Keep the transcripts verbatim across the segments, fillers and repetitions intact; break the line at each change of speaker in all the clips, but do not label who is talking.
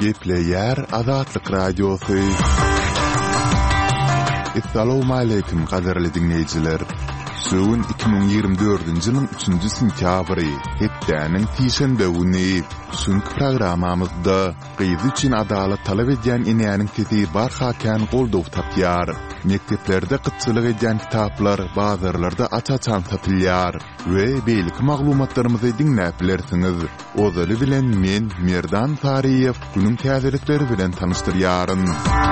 Gepleyer Azatlyk Radiosu. Assalamu alaykum qadarly dinleyijiler. Söwün iki bin ýygrimi dördünji ýylyň üçünji sentýabry, hepdäniň tişende güni. Şunky programamyzda gyzy üçin adalat talap edýän inäniň teti barhakan goldaw tapýar. Mekteplerde gytçylyk edýän kitaplar bazarlarda açaçan satylýar we beýlik maglumatlarymyzy dinläp bilersiňiz. Ozaly bilen men Merdan Tariýew günüň täzelikleri bilen tanystyryaryn.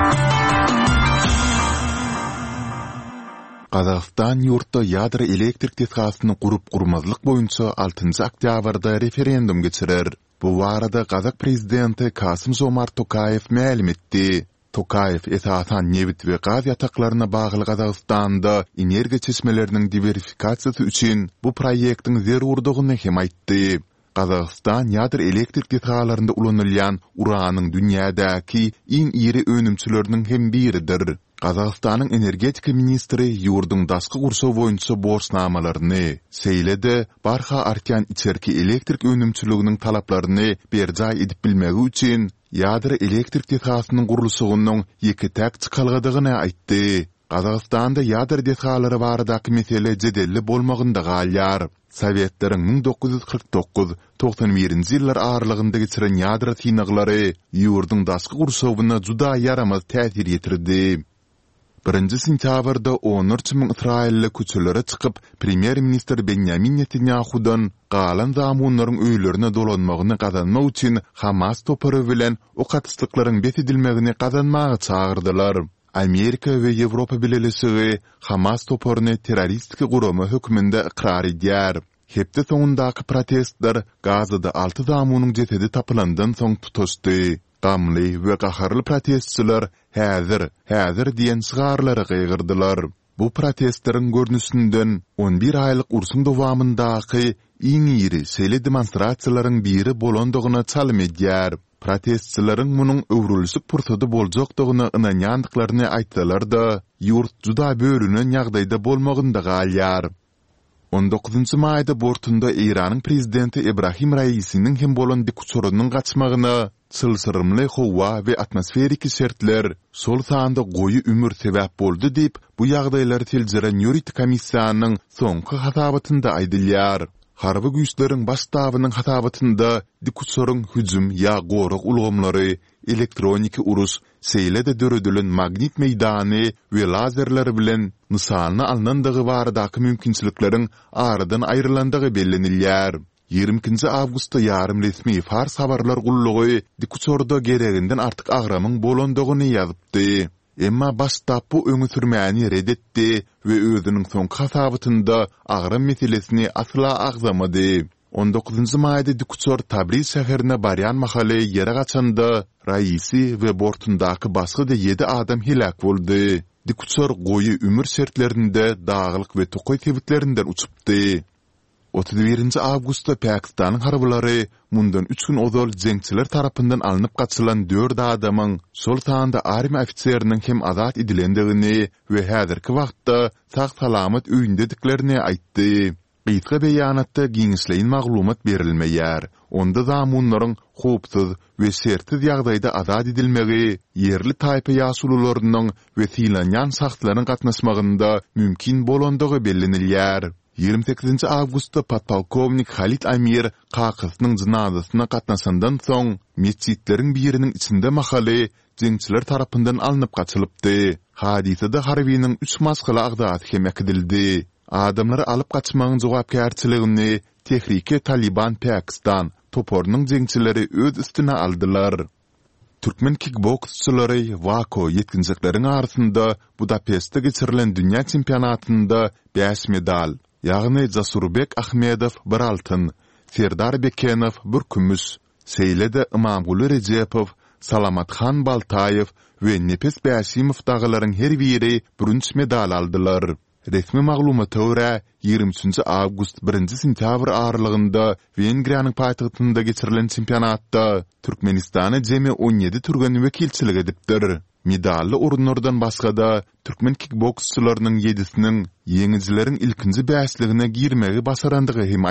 Qazaqstan ýurtda ýadry elektrik tetgasyny gurup gurmazlyk boýunça altynjy oktýabrda referendum geçirer. Bu barada Qazaq prezidenti Kasym-Jomart Tokayew ma'lum etdi. Tokayew esasan newit we gaz ýataklaryna bagly Qazaqstanda energiýa çeşmeleriniň diversifikasiýasy üçin bu proýektiň zerurdygyny hem aýtdy. Qazaqstan ýadry elektrik tetgalarynda ulanylýan uranyň dünýädäki iň iri önümçileriniň hem biridir. Qazaqstanyň energetika ministri ýurduň daşky gurşaw boýunça borçnamalaryny seýledi, barha artýan içerki elektrik önümçiliginiň talaplaryny berjay edip bilmegi üçin ýadry elektrik tetgasynyň gurulşygynyň ýeki täk çykalgydygyny aýtdy. Qazaqstanda ýadry tetgalary baradaky mesele jedelli bolmagynda galýar. Sowetlaryň ming dokuz ýüz kırk dokuz toksan birinji ýyllar aralygynda geçiren ýadry synaglary ýurduň daşky gurşawyna juda ýaramaz täsir ýetirdi. Birinji sentýabrda on üç min İsrailli köçelere çykyp Premier Minister Benjamin Netanyahu'dan galan zamanlaryň öýlerine dolanmagyny gazanmak üçin Hamas topary bilen o katyslyklaryň betedilmegini gazanmagy çagyrdylar. Amerika we Ýewropa bileşigi Hamas toparyny terroristik guramy hökmünde ikrar edýär. Hepde soňundaky protestler Gazada altı zamanyň jesedi tapylandan soň tutuşdy. Gamly we gaharly protestçiler häzir, häzir diýen şygarlary gygyrdylar. Bu protestleriň görnüşinden on bir aýlyk ursuň dowamyndaky iň iri seli demonstrasiýalaryň biri bolandygyna çalym edýär. Protestçileriň munyň öwrülüşip pursady boljakdygyna ynanýandyklaryny aýtsalar da, ýurt juda bölünen ýagdaýda bolmagynda galýar. on dokuzunji maýda bortunda Iranyň prezidenti Ibrahim Raisiniň hem bolan dikuçorunyň gaçmagyna çylsyrymly howa we atmosferik şertler sol sanda goýy ümür sebäp boldy diýip bu ýagdaýlary teljiren ýuridik komissiýanyň soňky hatabatynda aýdylýar. Harby güýçleriň başdabynyň hatabatynda dikuçoruň hüjüm ýa goruk ulgamlary, elektroniki urus, seýlede döredilen magnit meýdany we lazerler bilen nysany alnandygy baradaky mümkinçilikleriň aradan aýrylandygy bellenilýär. ýigriminji awgustda ýarym resmi Fars habarlar gullugy dikuçorda gereginden artyk agramyň bolandygyny ýazypdy. Emma başdap bu öňe sürmäni redetdi we özüniň soňky hasabatynda agram meselesini asla agzamady. on dokuzunji maýda dikuçor Tabriz şäherine barýan mahaly ýere gaçanda raisi we bortundaky başga da ýedi adam helak boldy. Dikuçor goýy ümür şertlerinde dağlyk we tokoy tebitlerinden uçupdy. otuz birinji awgustda Pakistanyň harbylary mundan üç gün ozal jeňçiler tarapyndan alınıp gaçylan dört adamyň sol taýanda army ofitseriniň hem azat edilendigini we häzirki wagtda sag-salamat öýündediklerini aýtdy. Gysga beýanatda giňişleýin maglumat berilmeýär. Onda zamanlaryň howpsuz we sertsiz ýagdaýda azat edilmegi, yerli taýpa ýaşulularynyň we silanýan şahslaryň gatnaşmagynda mümkin bolandygy bellenilýär. ýigirmi sekizinji awgustda podpolkovnik Halit Amir Qakysynyň jynazasyna gatnaşandan soň mescitleriň biriniň içinde mahaly jeňçiler tarapyndan alınıp gaçylypdy. Hadisede harbiýiniň üç masgaly agdaty hem edildi. Adamlary alyp gaçmagyň jogapkärçiligini Tehrike Taliban Pakistan toporynyň jeňçileri öz üstüne aldylar. Türkmen kickboksçylary Wako ýetkinjikleriň arasynda Budapestde geçirilen dünýä çempionatynda beş medal, ýagny Jasurbek Ahmedow bir altyn, Serdar Bekenow bir kümüş, seýlede Imamguly Rejepow, Salamatxan Baltaýew we Nepes Bäşimow dagalaryň her biri bürünç medal aldylar. Resmi maglumata görä ýigirmi üçünji awgust birinji sentýabr aralygynda Wengriýanyň paýtagtynda geçirilen çempionatda Türkmenistany jemi on ýedi türgen wekilçilik edipdir. Medally urunlardan başga da Türkmen kickboksçylarynyň ýedisiniň ýeňijilerin ilkinji bäşligine girmegi basarandygy hem